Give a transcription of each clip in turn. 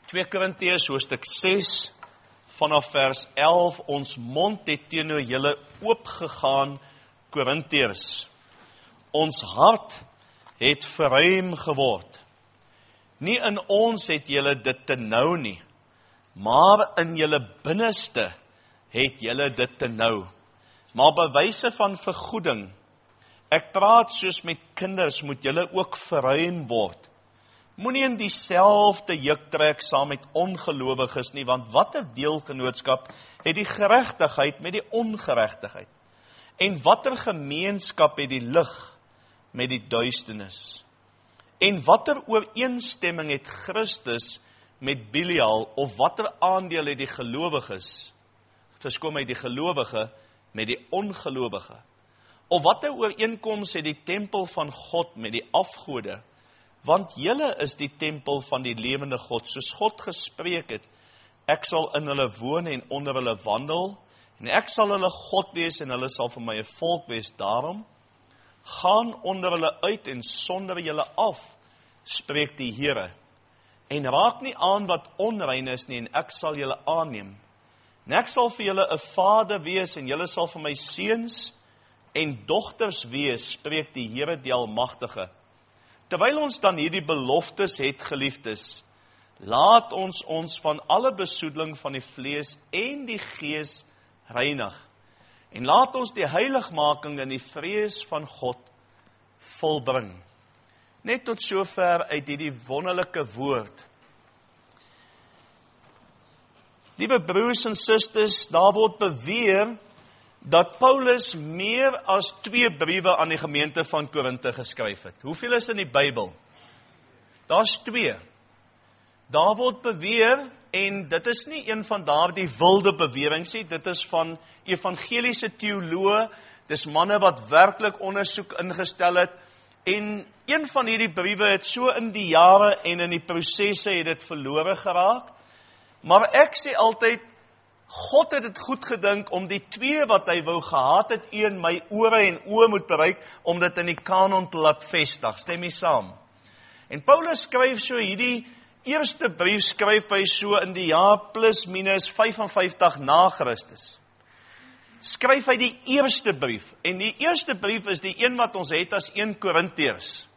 2 Korintiërs hoofstuk 6 vanaf vers 11, ons mond het teenoor julle oopgegaan, Korintiërs. Ons hart het verruim geword. Nie in ons het julle dit te nou nie, maar in julle binneste het julle dit te nou. Maar by wyse van vergoeding, ek praat soos met kinders, moet julle ook verruim word. Moenie in dieselfde juk trek saam met ongelowiges nie, want watter deelgenootskap het die geregtigheid met die ongeregtigheid? En watter gemeenskap het die lig met die duisternis? En watter ooreenstemming het Christus met Belial, of watter aandeel het die gelowiges, die gelowige met die ongelowige? Of watter ooreenkoms het die tempel van God met die afgode? Want julle is die tempel van die lewende God, soos God gespreek het, ek sal in hulle woon en onder hulle wandel, en ek sal hulle God wees en hulle sal vir my 'n volk wees. Daarom, gaan onder hulle uit en sonder julle af, spreek die Here. En raak nie aan wat onrein is nie, en ek sal julle aanneem. En ek sal vir julle 'n vader wees, en julle sal vir my seuns en dogters wees, spreek die Here die Almagtige. Terwyl ons dan hierdie beloftes het, geliefdes, laat ons van alle besoedeling van die vlees en die gees reinig. En laat ons die heiligmaking in die vrees van God volbring. Net tot sover uit hierdie wonderlike woord. Liewe broers en susters, daar word beweer dat Paulus meer as 2 briewe aan die gemeente van Korinthe geskryf het. Hoeveel is in die Bybel? Daar's 2. Daar word beweer, en dit is nie een van daardie wilde beweringe nie, dit is van evangeliese teoloë, dis manne wat werklik ondersoek ingestel het, en een van hierdie briewe het so in die jare en in die prosesse het dit verlore geraak, maar ek sê altyd, God het dit goed gedink om die 2 wat hy wou gehad het, een my ore en oë moet bereik, om dit in die kanon te laat vestig. Stem jy saam? En Paulus skryf so hierdie eerste brief, skryf hy so in die jaar plus minus 55 na Christus. Skryf hy die eerste brief, en die eerste brief is die een wat ons het as 1 Korintiërs.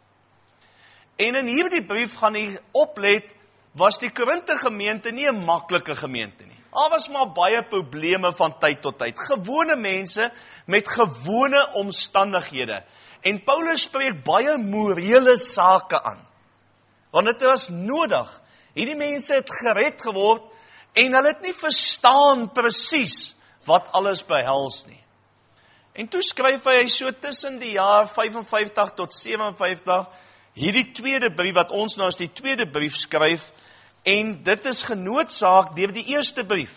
En in hierdie brief gaan hy oplet, was die Korinthe gemeente nie 'n maklike gemeente nie. Daar was maar baie probleme van tyd tot tyd. Gewone mense met gewone omstandighede. En Paulus spreek baie morele sake aan. Want dit was nodig. Hierdie mense het gered geword en hulle het nie verstaan presies wat alles behels nie. En toe skryf hy so tussen die jaar 55 tot 57 hierdie tweede brief wat ons nou as die tweede brief skryf. En dit is genoodsaak deur die eerste brief.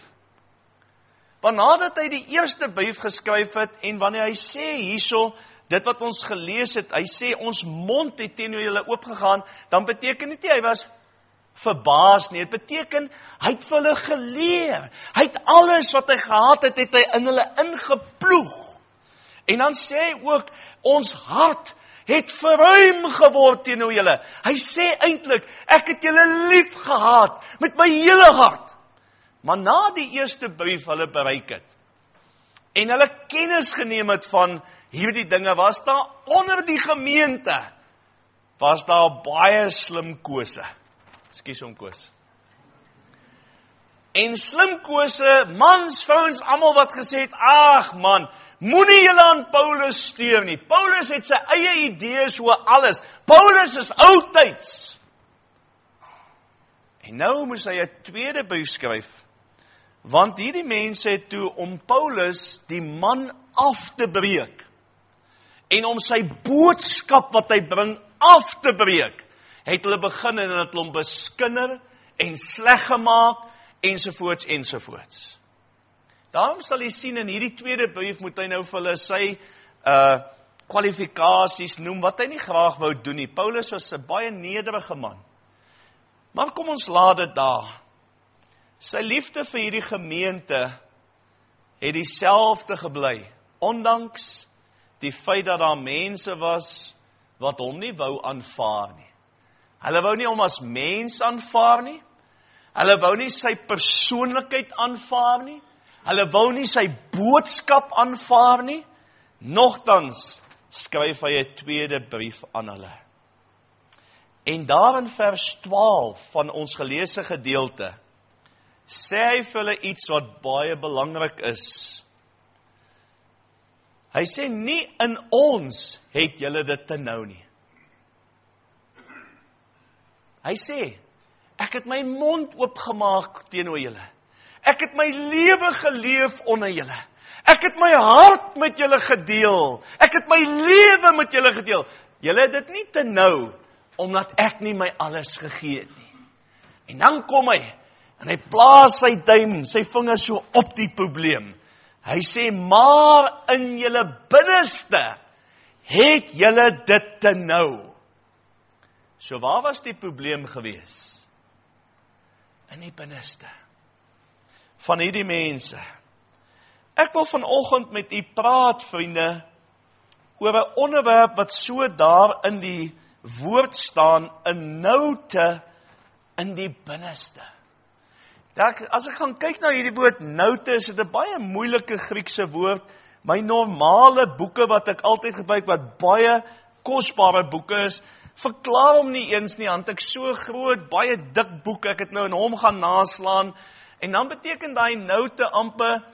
Want nadat hy die eerste brief geskryf het, en wanneer hy sê hierso, dit wat ons gelees het, hy sê ons mond het teenoor julle oopgegaan, dan beteken dit nie hy was verbaas nie, dit beteken hy het vir hulle geleer. Hy het alles wat hy gehad het, het hy in hulle ingeploeg. En dan sê hy ook, ons hart het verruim geword teenoor julle. Hy sê eintlik, ek het julle lief gehad, met my hele hart. Maar na die eerste brief hulle bereik het, en hulle kennis geneem het van hierdie dinge, was daar onder die gemeente, was daar baie slimkose. Ekskuus om koos. En slimkose, mans, vrouens, almal wat gesê het, ag man, moenie julle aan Paulus steur nie. Paulus het sy eie idees oor alles. Paulus is oudtyds. En nou moes hy 'n tweede brief skryf, want hierdie mense het toe om Paulus die man af te breek, en om sy boodskap wat hy bring af te breek, het hulle begin en het hulle hom beskinder en sleg gemaak, ensovoorts, ensovoorts. Daarom sal jy sien in hierdie tweede brief moet hy nou vir hulle sy kwalifikasies noem, wat hy nie graag wou doen nie. Paulus was 'n baie nederige man. Maar kom ons laat dit daar. Sy liefde vir hierdie gemeente het dieselfde gebly, ondanks die feit dat daar mense was wat hom nie wou aanvaar nie. Hulle wou nie hom as mens aanvaar nie. Hulle wou nie sy persoonlikheid aanvaar nie. Hulle wou nie sy boodskap aanvaar nie. Nogtans skryf hy 'n tweede brief aan hulle. En daar in vers 12 van ons geleesde gedeelte, sê hy vir hulle iets wat baie belangrik is. Hy sê nie in ons het julle dit te nou nie. Hy sê, ek het my mond oopgemaak teenoor julle. Ek het my lewe geleef onder julle. Ek het my hart met julle gedeel. Ek het my lewe met julle gedeel. Julle het dit nie te nou, omdat ek nie my alles gegee het nie. En dan kom hy, en hy plaas sy duim, sy vinger so op die probleem. Hy sê, maar in julle binneste het julle dit te nou. So waar was die probleem gewees? In die binneste van hierdie mense. Ek wil vanoggend met u praat, vriende, oor 'n onderwerp wat so daar in die woord staan, 'n noute in die binneste. As ek gaan kyk na hierdie woord noute, is dit 'n baie moeilike Griekse woord. My normale boeke wat ek altyd gebruik, wat baie kosbare boeke is, verklaar hom nie eens nie, want ek so groot, baie dik boek, ek het nou in hom gaan naslaan, en dan beteken daai noute amper,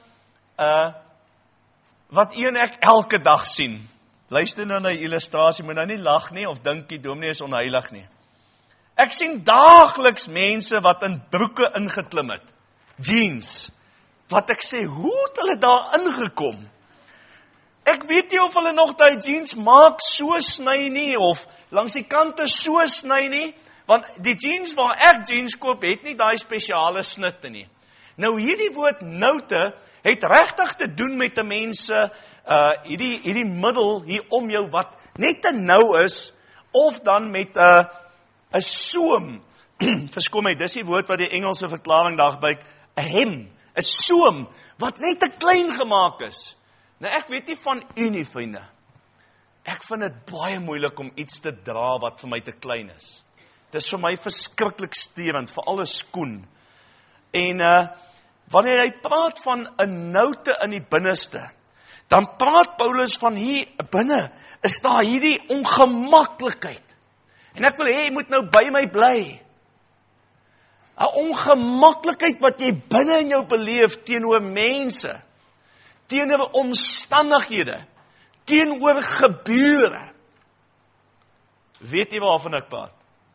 wat u en ek elke dag sien. Luister nou na die illustrasie, moet nou nie lag nie, of dink die dominee is onheilig nie. Ek sien daagliks mense wat in broeke ingeklim het, jeans, wat ek sê, hoe het hulle daar ingekom? Ek weet nie of hulle nog die jeans maak so sny nie, of langs die kante so sny nie, want die jeans waar ek jeans koop, het nie die spesiale snitte nie. Nou hierdie woord noute, het regtig te doen met die mense, hierdie middel hier om jou wat net te nou is, of dan met 'n soem, verskom my, dis die woord wat die Engelse verklaring daar gebruik, 'n hem, 'n soem, wat net te klein gemaak is. Nou ek weet nie van u nie, vriende. Ek vind dit baie moeilik om iets te dra wat vir my te klein is. Dit is vir my verskriklik sterend, veral 'n skoen. En wanneer hy praat van 'n noute in die binneste, dan praat Paulus van hier binne, is daar hierdie ongemaklikheid. En ek wil hê, jy moet nou by my bly. 'n Ongemaklikheid wat jy binne in jou beleef teenoor mense, teenoor omstandighede, teenoor gebeure. Weet jy waarvan ek praat?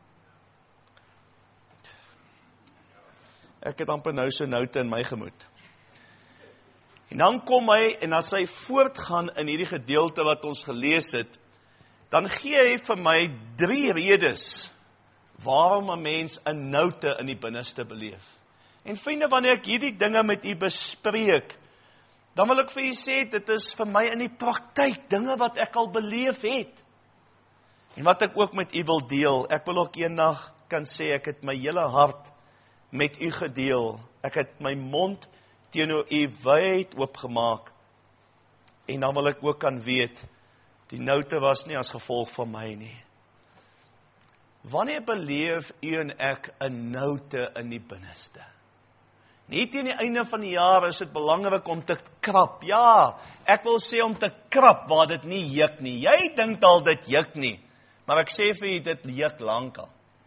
Ek het amper nou so noute in my gemoed. En dan kom hy, en as hy voortgaan in hierdie gedeelte wat ons gelees het, dan gee hy vir my 3 redes waarom 'n mens 'n noute in die binneste beleef. En vriende, wanneer ek hierdie dinge met u bespreek, dan wil ek vir u sê, dit is vir my in die praktyk, dinge wat ek al beleef het. En wat ek ook met u wil deel, ek wil ook eendag kan sê, ek het my hele hart met u gedeel. Ek het my mond teenoor u wyd oopgemaak. En dan wil ek ook kan weet, die noute was nie as gevolg van my nie. Wanneer beleef u en ek 'n noute in die binneste? Nie teen die einde van die jaar is dit belangrik om te krap. Ja, ek wil sê om te krap waar dit nie juk nie. Jy dink al dit juk nie, maar ek sê vir u, dit juk lankal.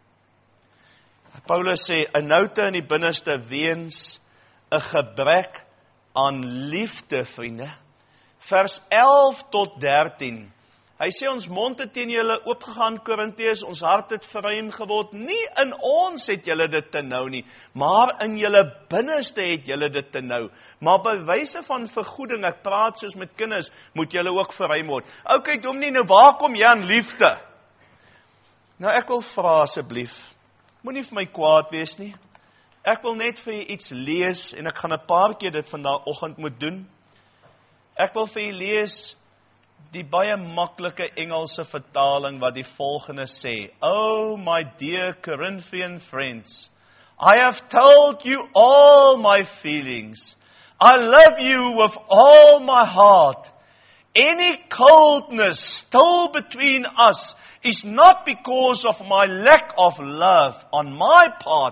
Paulus sê, 'n noute in die binneste weens 'n gebrek aan liefde, vriende. Vers 11 tot 13. Hy sê, ons mond het teen julle oopgegaan, Korintiërs, ons hart het verruim geword. Nie in ons het julle dit te nou nie, maar in julle binneste het julle dit te nou. Maar by wyse van vergoeding, ek praat soos met kinders, moet julle ook verruim word. Okay, dominee, nou waar kom jy aan liefde? Nou ek wil vra asseblief, moenie vir my kwaad wees nie. Ek wil net vir julle iets lees, en ek gaan 'n paar keer dit vandag oggend moet doen. Ek wil vir julle lees die baie maklike Engelse vertaling wat die volgende sê. Oh, my dear Corinthian friends, I have told you all my feelings. I love you with all my heart. Any coldness still between us is not because of my lack of love on my part,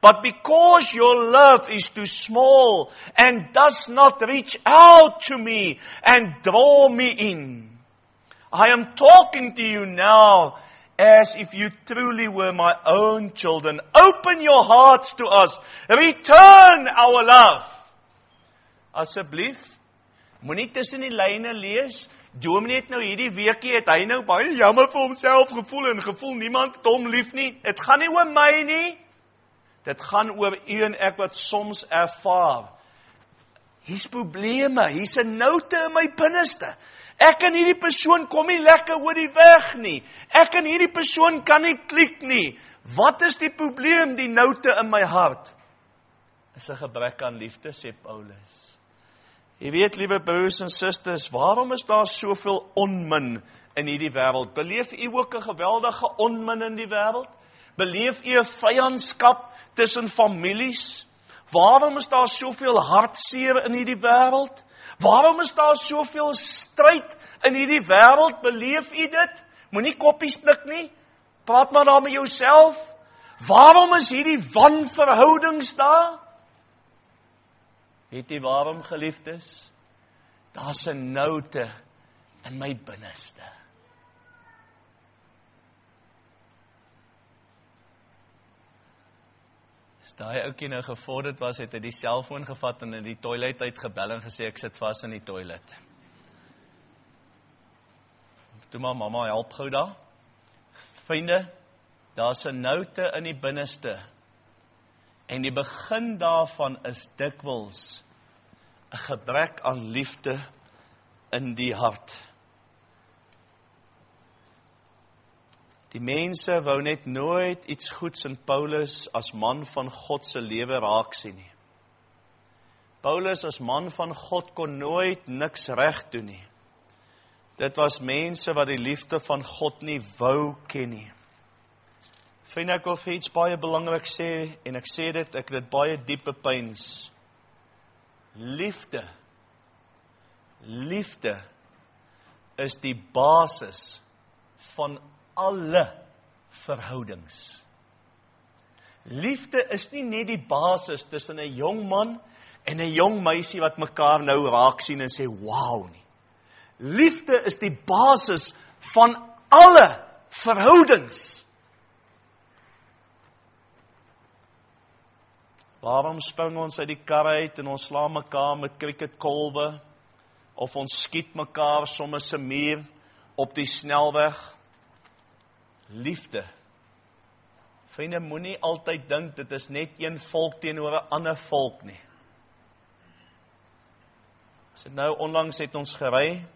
but because your love is too small and does not reach out to me and draw me in. I am talking to you now as if you truly were my own children. Open your hearts to us. Return our love. Asseblief, moenie tussen die lyne lees. Dominee het nou hierdie weekie, het hy nou baie jammer vir homself gevoel en gevoel niemand het hom lief nie. Het gaan nie oor my nie. Dit gaan oor u en ek wat soms ervaar. Hier's probleme, hier's 'n noute in my binneste. Ek en hierdie persoon kom nie lekker oor die weg nie. Ek en hierdie persoon kan nie klik nie. Wat is die probleem, die noute in my hart? Is 'n gebrek aan liefde, sê Paulus. Jy weet, liewe broers en susters, waarom is daar soveel onmin in hierdie wêreld? Beleef u ook 'n geweldige onmin in die wêreld? Beleef u 'n vyandskap tussen families? Waarom is daar soveel hartseer in hierdie wêreld? Waarom is daar soveel stryd in hierdie wêreld? Beleef u dit? Moenie koppies pik nie. Praat maar daar met jouself. Waarom is hierdie wanverhoudings daar? Weet jy waarom, geliefdes? Daar's 'n noute in my binneste. As daai ouetjie nou gevorderd was, het hy die selfoon gevat en in die toilet uitgebel en gesê, ek sit vas in die toilet. Toe maar, mamma, help gou daar. Vriende, daar's 'n noute in die binneste. En die begin daarvan is dikwels 'n gebrek aan liefde in die hart. Die mense wou net nooit iets goeds in Paulus as man van God se lewe raak sien nie. Paulus as man van God kon nooit niks reg doen nie. Dit was mense wat die liefde van God nie wou ken nie. Vriende, ek wil vir iets baie belangrik sê, en ek sê dit, ek het dit baie diep bepeins. Liefde is die basis van alle verhoudings. Liefde is nie net die basis tussen 'n jong man en 'n jong meisie wat mekaar nou raak sien en sê, wow nie. Liefde is die basis van alle verhoudings. Waarom spring ons uit die kar uit en ons slaan mekaar met cricketkolwe, of ons skiet mekaar soms 'n muur op die snelweg? Liefde. Vriende, moenie altyd dink dit is net een volk teenoor 'n ander volk nie. As dit nou onlangs het ons gery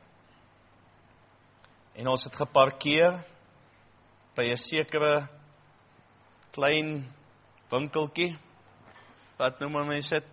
en ons het geparkeer by 'n sekere klein winkeltjie. Wat noem mense dit?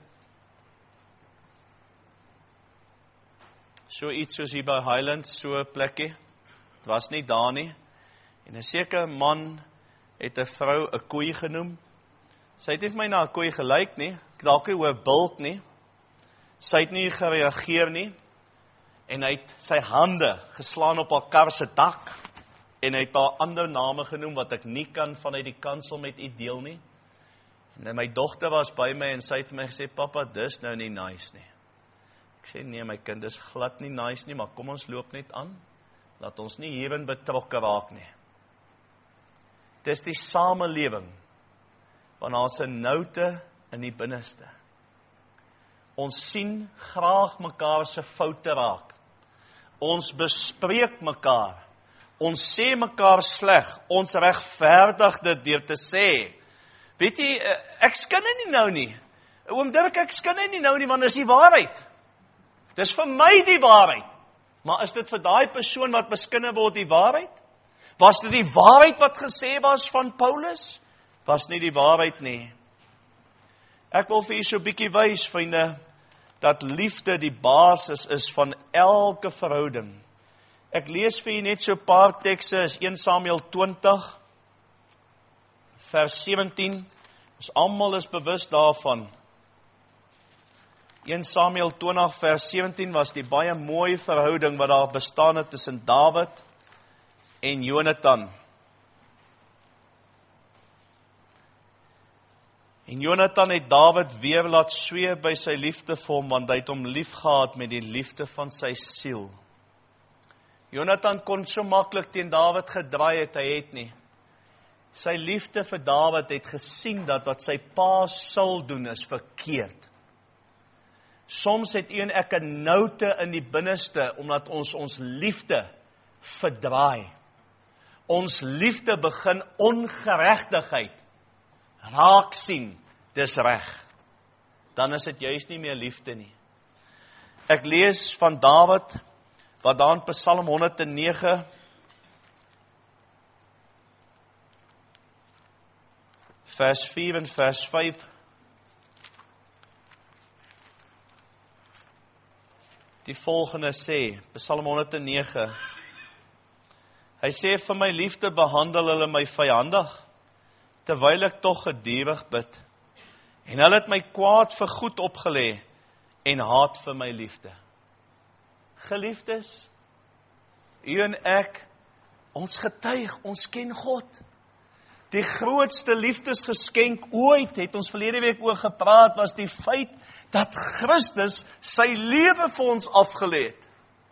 So iets soos hier by Highlands, so 'n plekkie. Het was nie daar nie. En 'n sekere man het 'n vrou 'n koei genoem. Sy het nie vir my na 'n koei gelyk nie. Ek dalk nie oor bulk nie. Sy het nie gereageer nie. En hy het sy hande geslaan op haar kar se dak. En hy het haar ander name genoem wat ek nie kan vanuit die kansel met u deel nie. En my dogter was by my en sy het my gesê, papa, dis nou nie nice nie. Ek sê, nee my kind, dis glad nie nice nie, maar kom ons loop net aan. Laat ons nie hierin betrokke raak nie. Dis die samelewing, want daar's 'n noute in die binneste. Ons sien graag mekaar se foute raak. Ons bespreek mekaar. Ons sê mekaar sleg. Ons regverdig dit deur te sê, weet jy, ek skinne nie nou nie. Oom Dirk, ek skinne nie nou nie, want dis die waarheid. Dis vir my die waarheid. Maar is dit vir daai persoon wat beskinne word die waarheid? Was dit die waarheid wat gesê was van Paulus? Was nie die waarheid nie. Ek wil vir u so 'n bietjie wys, vriende, dat liefde die basis is van elke verhouding. Ek lees vir u net so 'n paar tekste, is 1 Samuel 20, vers 17. Ons almal is bewus daarvan. 1 Samuel 20 vers 17 was die baie mooi verhouding wat daar bestaan het tussen Dawid en Jonathan. En Jonathan het Dawid weer laat sweer by sy liefde vir hom, want hy het hom lief gehad met die liefde van sy siel. Jonathan kon so maklik teen Dawid gedraai het, hy het nie. Sy liefde vir Dawid het gesien dat wat sy pa Saul doen is verkeerd. Soms het u en ek 'n noute in die binneste, omdat ons liefde verdraai. Ons liefde begin ongeregtigheid raak sien, dis reg. Dan is dit juist nie meer liefde nie. Ek lees van Dawid, wat daar in Psalm 109, vers 4 en vers 5, die volgende sê, Psalm 109, hy sê, vir my liefde behandel hulle my vyandig, terwyl ek tog gedurig bid, en hulle het my kwaad vir goed opgelê, en haat vir my liefde. Geliefdes, u en ek, ons getuig, ons ken God. Die grootste liefdesgeskenk ooit, het ons verlede week oor gepraat, was die feit dat Christus sy lewe vir ons afgelê het.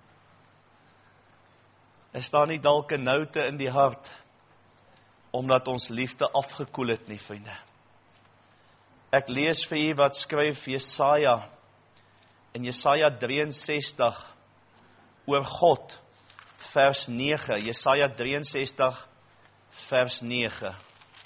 Is daar nie dalk 'n noute in die hart, omdat ons liefde afgekoel het nie, vriende? Ek lees vir u wat skryf Jesaja, in Jesaja 63, oor God, vers 9, Jesaja 63, vers 9.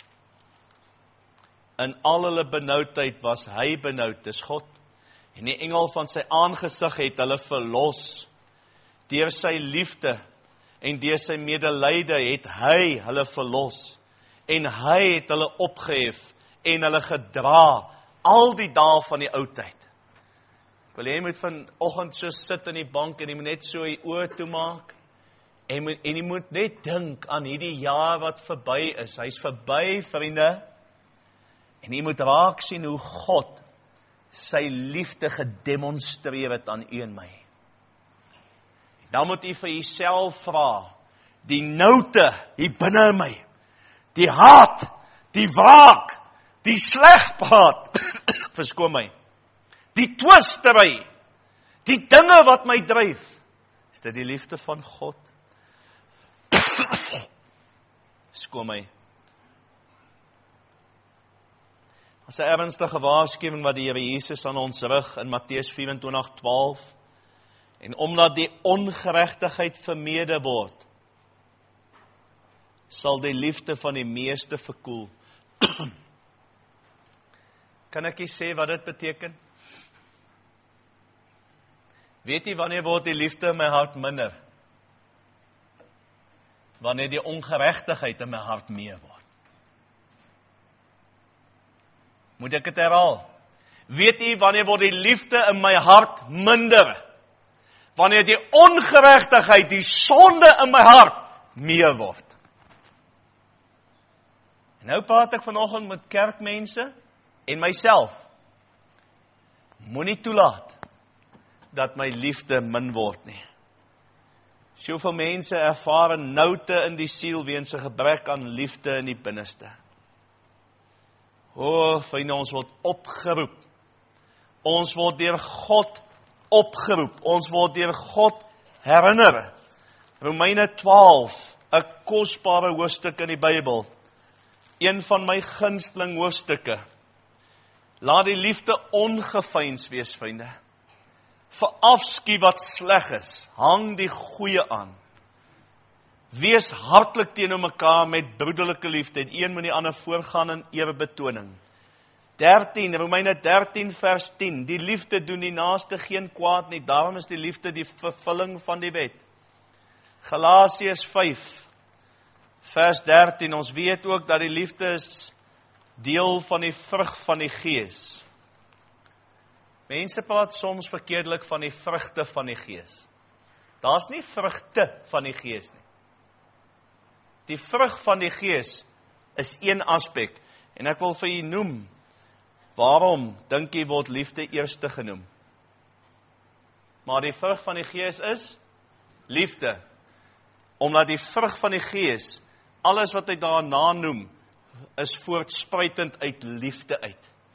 In al hulle benoudheid was hy benoud, dis God, en die engel van sy aangesig het hulle verlos. Deur sy liefde en deur sy medelyde het hy hulle verlos, en hy het hulle opgehef en hulle gedra al die dae van die oudheid. Ek wil jy moet vanoggend so sit in die bank en jy moet net so die oë toemaak en jy moet net dink aan hierdie jaar wat verby is. Hy's verby, vriende. En jy moet raak sien hoe God sy liefde gedemonstreer het aan u en my. Dan moet u vir jouself vra, die noute hier binne in my, die haat, die wraak, die slegpraat, verskoon my, die twistery, die dinge wat my dryf, is dit die liefde van God? Verskoon my. As 'n ernstige waarskuwing wat die Here Jesus aan ons rig in Matteus 24:12, en omdat die ongeregtigheid vermeerder word, sal die liefde van die meeste verkoel. Kan ek nie sê wat dit beteken? Weet jy wanneer word die liefde in my hart minder? Wanneer die ongeregtigheid in my hart meer word. Moet ek dit herhaal? Weet jy wanneer word die liefde in my hart minder? Wanneer die ongeregtigheid, die sonde in my hart meer word. En nou praat ek vanoggend met kerkmense en myself. Moenie toelaat dat my liefde min word nie. Soveel mense ervaar 'n noute in die siel weens 'n gebrek aan liefde in die binneste. Vriende, ons word opgeroep. Ons word deur God opgeroep. Ons word deur God herinner. Romeine 12, 'n kosbare hoofstuk in die Bybel. Een van my gunsteling hoofstukke. Laat die liefde ongeveins wees, vriende. Verafskie wat sleg is. Hang die goeie aan. Wees hartlik teenoor mekaar met broederlike liefde. En een moet die ander voorgaan in erebetoning. 13, Romeine 13 vers 10. Die liefde doen die naaste geen kwaad nie. Daarom is die liefde die vervulling van die wet. Galasiërs 5 vers 13. Ons weet ook dat die liefde is deel van die vrug van die Gees. Mense praat soms verkeerdelik van die vrugte van die Gees. Daar's nie vrugte van die Gees nie. Die vrug van die Gees is een aspek. En ek wil vir u noem, waarom dink jy word liefde eerste genoem? Maar die vrug van die Gees is liefde. Omdat die vrug van die Gees, alles wat hy daarna noem, is voortspruitend uit liefde uit.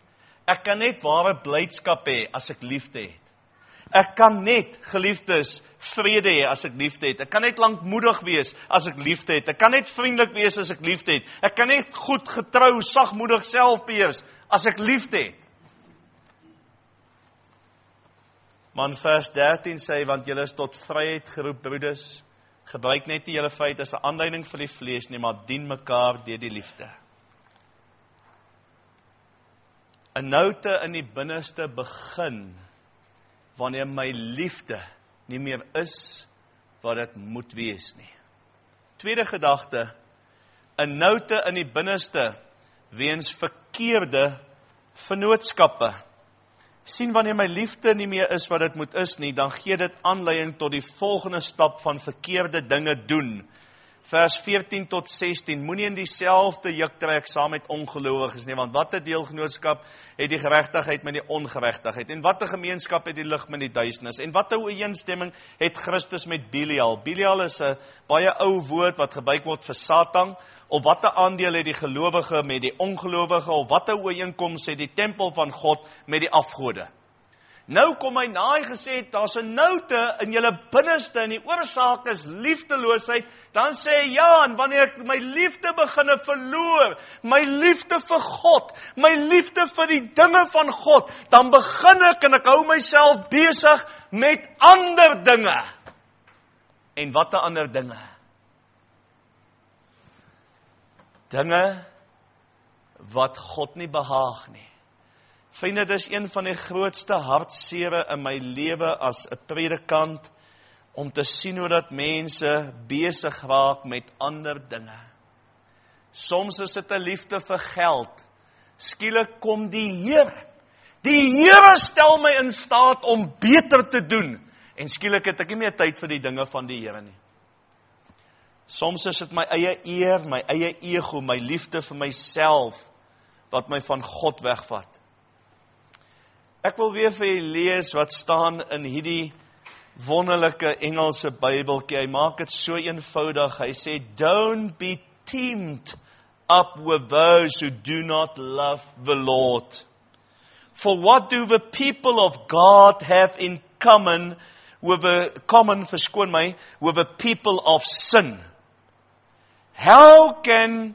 Ek kan net ware blydskap hê as ek liefde het. Ek kan net, geliefdes, vrede hê as ek liefde het. Ek kan net lankmoedig wees as ek liefde het. Ek kan net vriendelik wees as ek liefde het. Ek kan net goed, getrou, sagmoedig selfbeheers as ek liefde het. Maar in vers 13 sê, want julle is tot vryheid geroep, broeders. Gebruik net nie julle vryheid as 'n aanleiding vir die vlees nie, maar dien mekaar deur die liefde. 'n Noute in die binneste begin wanneer my liefde nie meer is wat dit moet wees nie. Tweede gedagte, 'n noute in die binneste weens verkeerde vennootskappe. Sien, wanneer my liefde nie meer is wat dit moet is nie, dan gee dit aanleiding tot die volgende stap van verkeerde dinge doen. Vers 14 tot 16, moenie in dieselfde juk trek saam met ongelowiges nie, want wat 'n deelgenootskap het die geregtigheid met die ongeregtigheid, en wat 'n gemeenskap het die lig met die duisternis, en wat 'n ooreenstemming het Christus met Belial. Belial is 'n baie ou woord wat gebruik word vir Satan, of wat 'n aandeel het die gelowige met die ongelowige, of wat 'n ooreenkoms het die tempel van God met die afgode. Nou kom hy na hy gesê het, daar's 'n noute in julle binneste, en die oorsaak is liefdeloosheid, dan sê hy, ja, en wanneer ek my liefde beginne verloor, my liefde vir God, my liefde vir die dinge van God, dan begin ek en ek hou myself besig met ander dinge. En wat 'n ander dinge? Dinge wat God nie behaag nie. Vriende, dis een van die grootste hartsere in my lewe as 'n predikant, om te sien hoe dat mense besig raak met ander dinge. Soms is dit 'n liefde vir geld. Skielik kom die Here. Die Here stel my in staat om beter te doen. En skielik het ek nie meer tyd vir die dinge van die Here nie. Soms is dit my eie eer, my eie ego, my liefde vir myself, wat my van God wegvat. Ek wil weer vir julle lees wat staan in hierdie wonderlike Engelse Bybeltjie. Hy maak dit so eenvoudig. Hy sê, don't be teamed up with those who do not love the Lord. For what do the people of God have in common with the people of sin? How can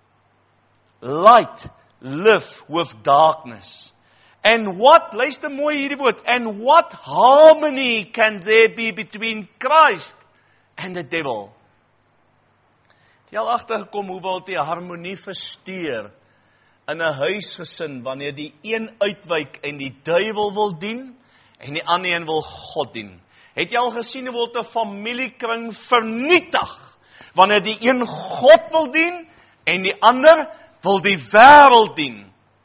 light live with darkness? And what, luister mooi hierdie woord, and what harmony can there be between Christ and the devil? Het jy al agtergekom hoe wil die harmonie versteur in 'n huisgesin wanneer die een uitwyk en die duiwel wil dien en die ander een wil God dien? Het jy al gesien hoe word 'n familiekring vernietig wanneer die een God wil dien en die ander wil die wêreld dien?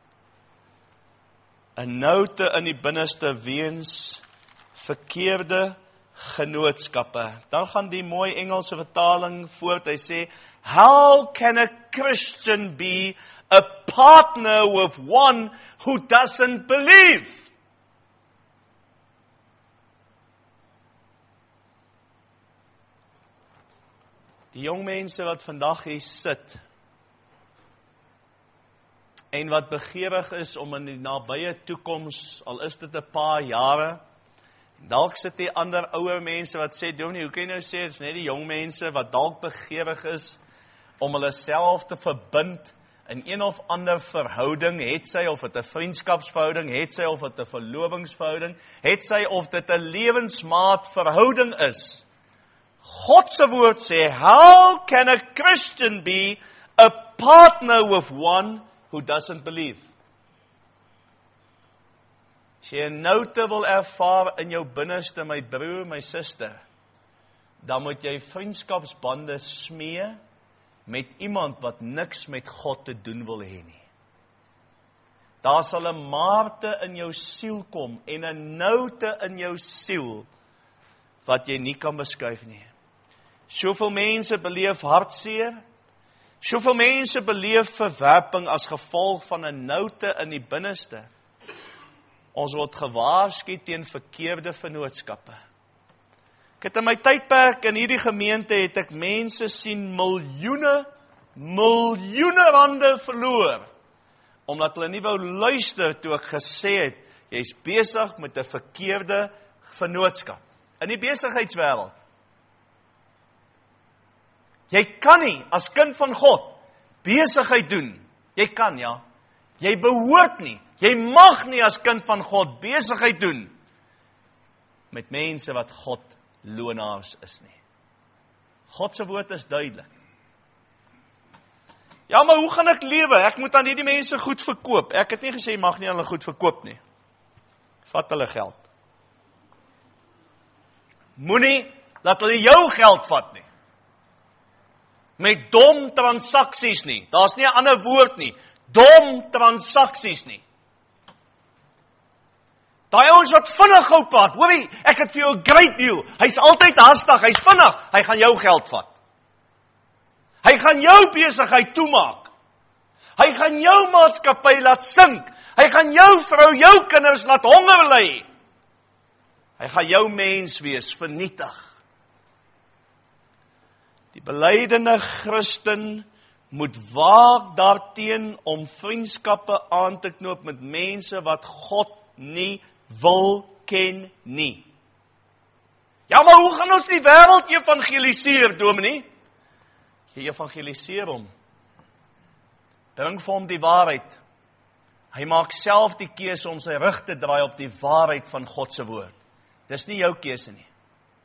'n noute in die binneste weens verkeerde genootskappe. Dan gaan die mooi Engelse vertaling voort. Hy sê, how can a Christian be a partner with one who doesn't believe? Die jong mense wat vandag hier sit, en wat begeerig is om in die nabye toekoms, al is dit 'n paar jare, dalk sit die ander ouer mense wat sê, Dominee, hoe kan jy nou sê, dit is net die jong mense wat dalk begeerig is om hulle self te verbind in een of ander verhouding, het sy of dit 'n vriendskapsverhouding, het sy of dit 'n verlovingsverhouding, het sy of dit 'n lewensmaat verhouding is. God se woord sê, how can a Christian be a partner with one who doesn't believe? As jy 'n noute wil ervaar in jou binneste, my broer, my suster, dan moet jy vriendskapsbande smee met iemand wat niks met God te doen wil hê nie. Daar sal 'n maarte in jou siel kom en 'n noute in jou siel wat jy nie kan beskuif nie. Soveel mense beleef hartseer, soveel mense beleef verwerping as gevolg van 'n noute in die binneste. Ons word gewaarsku teen verkeerde vennootskappe. Ek het in my tydperk in hierdie gemeente het ek mense sien miljoene rande verloor omdat hulle nie wou luister toe ek gesê het, jy is besig met 'n verkeerde vennootskap. In die besigheidswêreld. Jy kan nie, as kind van God, besigheid doen. Jy kan, ja. Jy behoort nie, jy mag nie as kind van God besigheid doen met mense wat God lonaars is nie. God se woord is duidelik. Ja, maar hoe gaan ek lewe? Ek moet aan hierdie mense goed verkoop. Ek het nie gesê jy mag nie aan hulle goed verkoop nie. Vat hulle geld. Moenie laat hulle jou geld vat nie. Met dom transaksies nie. Daar's nie 'n ander woord nie. Dom transaksies nie. Daai ouens wat vinnig gou praat. Hoorie, ek het vir jou 'n great deal. Hy's altyd haastig, hy's vinnig. Hy gaan jou geld vat. Hy gaan jou besigheid toemaak. Hy gaan jou maatskappy laat sink. Hy gaan jou vrou, jou kinders laat honger ly. Hy gaan jou mens wees vernietig. Die belydende Christen moet waak daarteen om vriendskappe aan te knoop met mense wat God nie wil ken nie. Ja, maar hoe gaan ons die wêreld evangeliseer, dominee? Jy evangeliseer hom. Bring vir hom die waarheid. Hy maak self die keuse om sy rug te draai op die waarheid van God se woord. Dis nie jou keuse nie.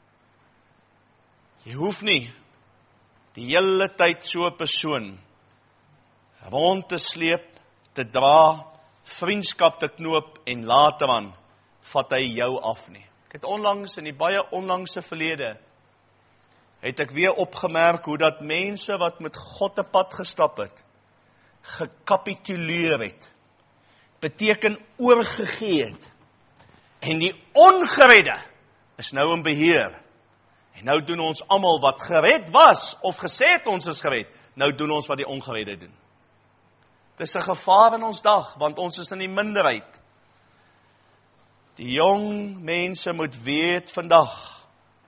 Jy hoef nie die hele tyd so 'n persoon rond te sleep, te dra, vriendskap te knoop en later aan vat hy jou af nie. Ek het onlangs in die baie onlangse verlede het ek weer opgemerk hoe dat mense wat met God 'n pad gestap het, gekapituleer het. Beteken oorgegee het. En die ongeredde is nou in beheer. En nou doen ons almal wat gered was, of gesê het ons is gered, nou doen ons wat die ongeredde doen. Dis 'n gevaar in ons dag, want ons is in die minderheid. Die jong mense moet weet vandag,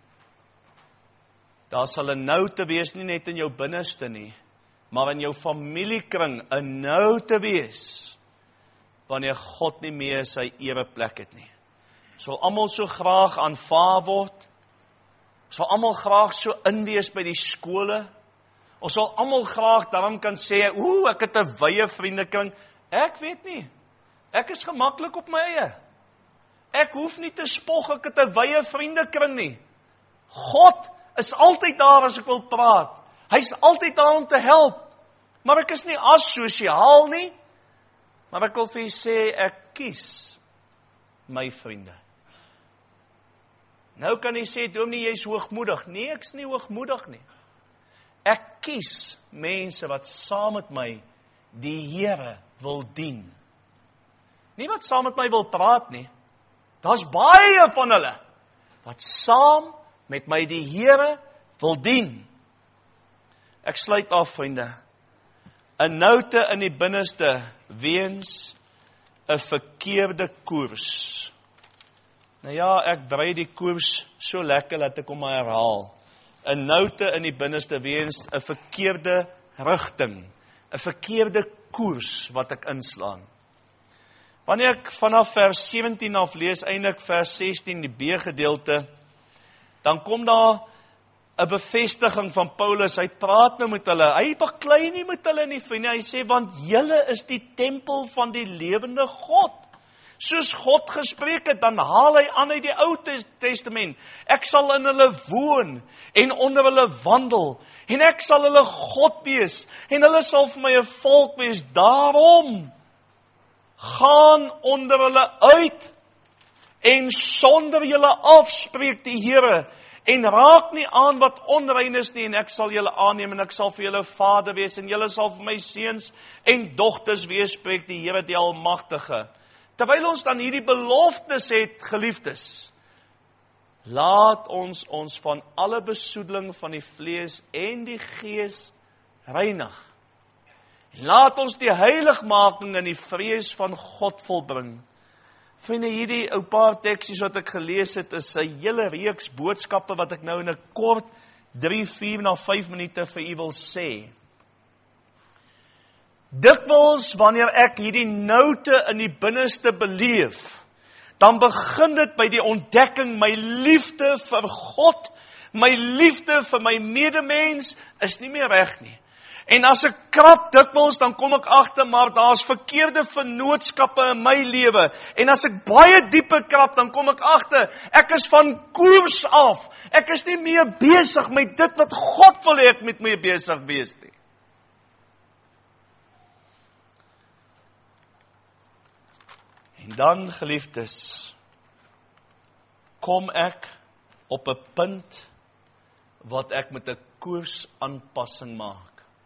daar sal 'n nou te wees, nie net in jou binneste nie, maar in jou familiekring 'n nou te wees, wanneer God nie meer sy ereplek het nie. Sal almal so graag aanvaar word, sal almal graag so inwees by die skole, ons sal almal graag daarom kan sê, ek het 'n wye vriendekring. Ek weet nie, ek is gemaklik op my eie. Ek hoef nie te spog, ek het 'n wye vriendekring nie. God is altyd daar as ek wil praat. Hy's altyd daar om te help. Maar ek is nie asosiaal nie. Maar ek wil vir julle sê, ek kies my vriende. Nou kan jy sê, dominee, jy is hoogmoedig. Nee, ek is nie hoogmoedig nie. Ek kies mense wat saam met my die Here wil dien. Nie wat saam met my wil praat nie. Daar's baie van hulle wat saam met my die Here wil dien. Ek sluit af, vriende. 'n noute in die binneste weens 'n verkeerde koers. Nou ja, ek brei die koers so lekker dat ek hom maar herhaal. 'n noute in die binneste weens 'n verkeerde rigting, 'n verkeerde koers wat ek inslaan. Wanneer ek vanaf vers 17 af lees, eintlik vers 16 die B-gedeelte, dan kom daar 'n bevestiging van Paulus. Hy praat nou met hulle. Hy baklei nie met hulle nie, vriende. Hy sê, want julle is die tempel van die lewende God. Soos God gespreek het, dan haal hy aan uit die Ou Testament. Ek sal in hulle woon en onder hulle wandel. En ek sal hulle God wees. En hulle sal vir my 'n volk wees. Daarom gaan onder hulle uit en sonder julle af, spreek die Here. En raak nie aan wat onrein is nie, en ek sal julle aanneem, en ek sal vir julle vader wees, en julle sal vir my seuns en dogters wees, spreek die Here die Almagtige. Terwyl ons dan hierdie beloftes het, geliefdes, laat ons van alle besoedeling van die vlees en die gees reinig. Laat ons die heiligmaking in die vrees van God volbring. Vriende, hierdie ou paar teksies wat ek gelees het, is 'n hele reeks boodskappe wat ek nou in 'n kort 3, 4 na 5 minute vir u wil sê. Dikwels wanneer ek hierdie noute in die binneste beleef, dan begin dit by die ontdekking, my liefde vir God, my liefde vir my medemens, is nie meer reg nie. En as ek krap dikwels, dan kom ek agter, maar daar's verkeerde vennootskappe in my lewe. En as ek baie dieper krap, dan kom ek agter, ek is van koers af. Ek is nie meer besig met dit wat God wil hê ek met my besig wees nie. En dan, geliefdes, kom ek op 'n punt wat ek met 'n koersaanpassing maak.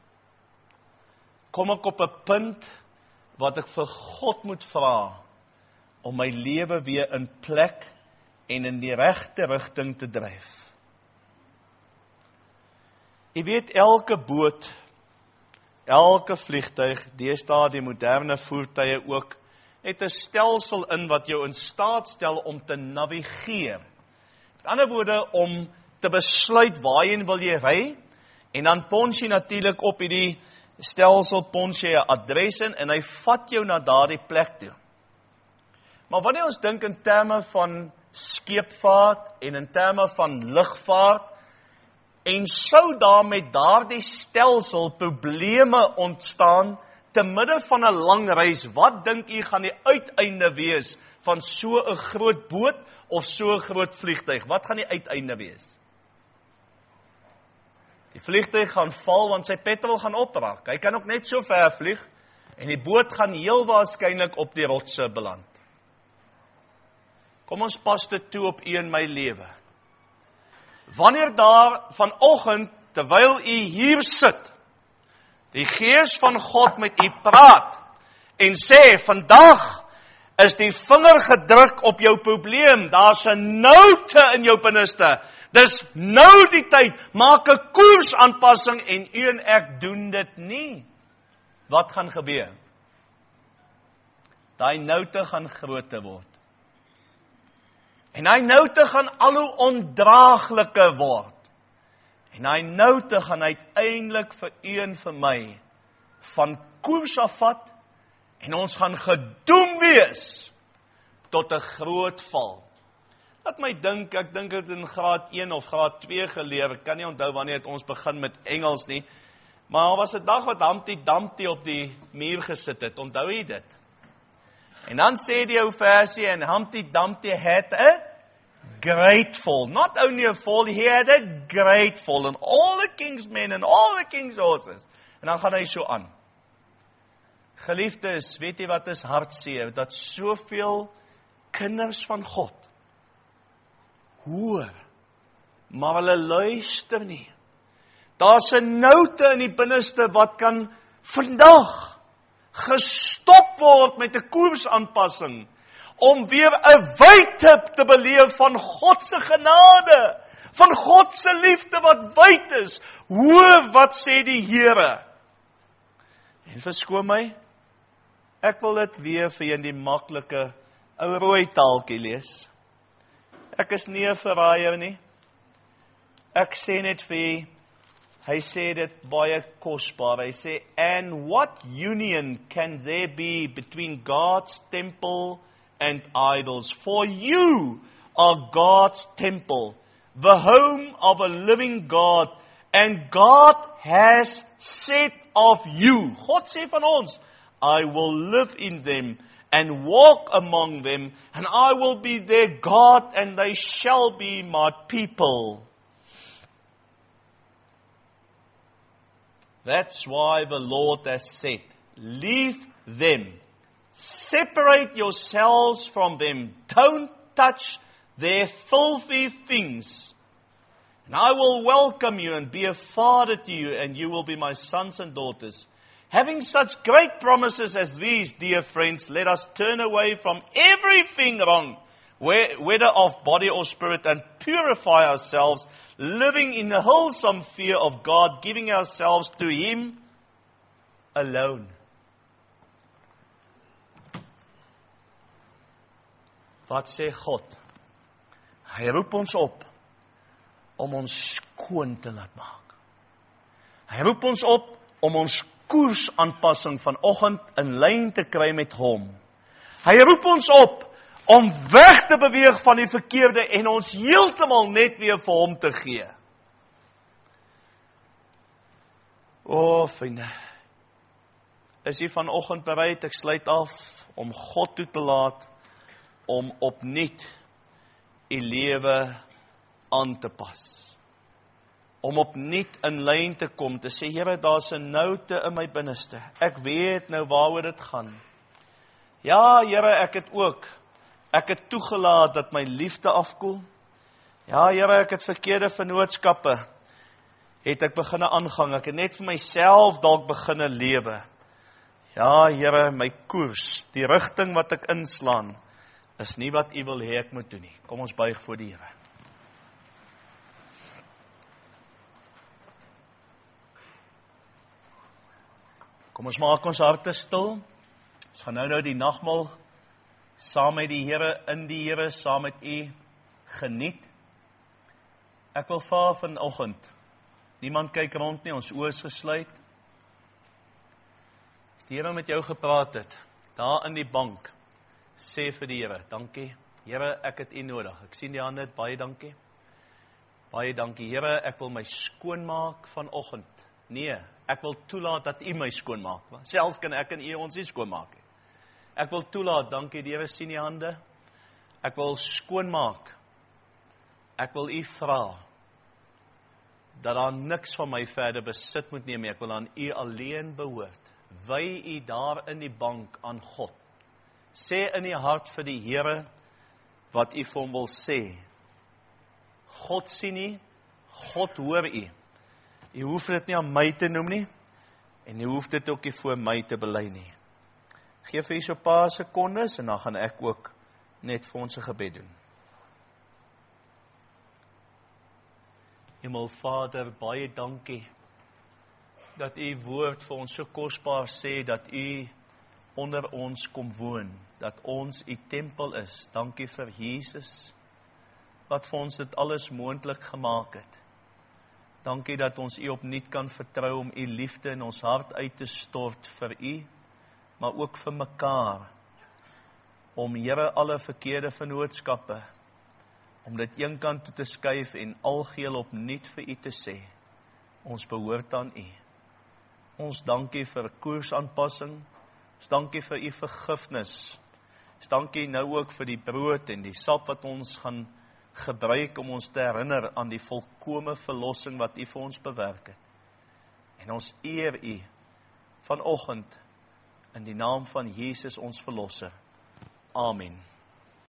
Kom ek op 'n punt wat ek vir God moet vra om my lewe weer in plek en in die regte rigting te dryf. Jy weet, elke boot, elke vliegtuig, deesdae die moderne voertuie ook, het 'n stelsel in wat jou in staat stel om te navigeer. Met ander woorde, om te besluit waarheen wil jy ry, en dan pons jy natuurlik op hierdie stelsel, pons jy 'n adres in, en hy vat jou na daardie plek toe. Maar wanneer ons dink in terme van skeepvaart, en in terme van lugvaart, en sou daar met daardie stelsel probleme ontstaan, te midde van 'n lang reis, wat dink u gaan die uiteinde wees van so 'n groot boot of so 'n groot vliegtuig? Wat gaan die uiteinde wees? Die vliegtuig gaan val want sy petrol gaan opraak. Hy kan ook net so ver vlieg en die boot gaan heel waarskynlik op die rotse beland. Kom ons pas dit toe op u en my lewe. Wanneer daar vanoggend, terwyl u hier sit, die Gees van God met u praat en sê, vandag is die vinger gedruk op jou probleem, daar's 'n noute in jou binneste, dis nou die tyd, maak 'n koersaanpassing en u en ek doen dit nie. Wat gaan gebeur? Daai noute gaan groter word. En daai noute gaan al hoe ondraagliker word. En daai noute gaan uiteindelik vir u en vir my van koers afvat en ons gaan gedoem wees tot 'n groot val. Laat my dink, ek dink dit in graad 1 of graad 2 geleer, ek kan nie onthou wanneer het ons begin met Engels nie, maar was 'n dag wat Humpty Dumpty op die muur gesit het, onthou jy dit? En dan sê die ou versie, and Humpty Dumpty had a great fall. Not only a fall, he had a great fall. And all the king's men and all the king's horses. En dan gaan hy so aan. Geliefdes, weet jy wat is hartseer? Dat soveel kinders van God hoor, maar hulle luister nie. Daar's 'n noute in die binneste wat kan vandag gestop word met 'n koersaanpassing, om weer 'n wydte te beleef van God se genade, van God se liefde wat wyd is. Hoor wat sê die Here. En verskoon my, ek wil dit weer vir julle in die maklike ou rooi taaltjie lees. Ek is nie 'n verraaier nie. Ek sê net vir julle, hy sê dit baie kosbaar. Hy sê, and what union can there be between God's temple and idols? For you are God's temple, the home of a living God, and God has said of you, God sê van ons, I will live in them and walk among them, and I will be their God, and they shall be my people. That's why the Lord has said, leave them. Separate yourselves from them. Don't touch their filthy things. And I will welcome you and be a father to you, and you will be my sons and daughters. Having such great promises as these, dear friends, let us turn away from everything wrong, whether of body or spirit, and purify ourselves, living in a wholesome fear of God, giving ourselves to Him alone. Wat sê God? Hy roep ons op om ons skoon te laat maak. Hy roep ons op om ons koersaanpassing vanoggend in lyn te kry met hom. Hy roep ons op om weg te beweeg van die verkeerde en ons heeltemal net weer vir hom te gee. O, vriende, is jy vanoggend bereid, ek sluit af, om God toe te laat, om opnuut die lewe aan te pas. Om opnuut in lyn te kom, te sê, Here, daar's 'n noute in my binneste. Ek weet nou waaroor dit gaan. Ja, Here, ek het toegelaat dat my liefde afkoel. Ja, Here, ek het verkeerde vennootskappe, het ek begine aangang. Ek het net vir myself dalk begine lewe. Ja, Here, my koers, die rigting wat ek inslaan, is nie wat U wil hê ek moet doen nie. Kom ons buig voor die Here. Kom ons maak ons harte stil. Ons gaan nou die nagmaal saam met die Here, in die Here, saam met U geniet. Ek wil vra vanoggend, niemand kyk rond nie, ons oë is gesluit. As die Here met jou gepraat het, daar in die bank, sê vir die Here, dankie. Here, ek het U nodig. Ek sien die hande, baie dankie. Baie dankie. Here, ek wil my skoonmaak vanoggend. Nee, ek wil toelaat dat U my skoonmaak. Self kan ek en U ons nie skoonmaak nie. Ek wil toelaat, dankie, die Here sien die hande. Ek wil skoonmaak. Ek wil U vra dat daar niks van my verder besit moet neem. Ek wil aan U alleen behoort. Wy U daar in die bank aan God. Sê in die hart vir die Here wat U vir hom wil sê. God sien U, God hoor U. U hoef dit nie aan my te noem nie, en U hoef dit ook nie voor my te bely nie. Geef vir U so 'n paar sekondes, en dan gaan ek ook net vir ons 'n gebed doen. Hemelvader, baie dankie, dat U woord vir ons so kosbaar sê, dat U onder ons kom woon, dat ons U tempel is. Dankie vir Jesus, wat vir ons dit alles moontlik gemaak het. Dankie dat ons U opnuut kan vertrou om U liefde in ons hart uit te stort vir U, maar ook vir mekaar, om Here alle verkeerde vennootskappe, om dit een kant toe te skuif en algeheel opnuut vir U te sê, ons behoort aan U. Ons dankie vir koersaanpassing, ons dankie vir U vergifnis, ons dankie nou ook vir die brood en die sap wat ons gaan gebruik om ons te herinner aan die volkome verlossing wat U vir ons bewerk het. En ons eer U vanoggend in die naam van Jesus ons verlosser. Amen.